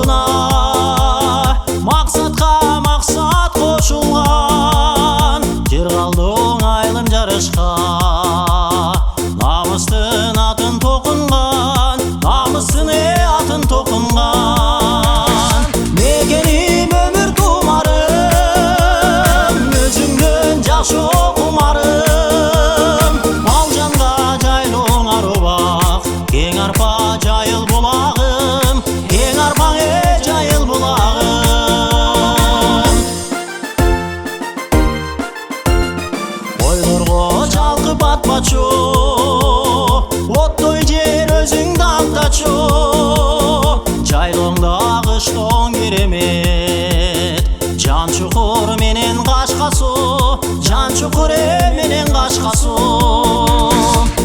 алдына мақсатқа мақсат қосылған, жер қалды оңайлым жарышқа. Намыстың атын тоқынған, намыстың атын тоқынған. Мекенім өмір тұмарым, өзіңнен жақсы оқымарым. Ал жанға жайлың ару бақ, кең арпа жайыл бұлағым, кең арпаң жайыл бұлағым. Ойларға жалқы батпачу, оттой жер өзіңді аңтачу. Жайлыңда қыштың керемет, жан шұқыр менен қашқасу, жан шұқыр менен қашқасу.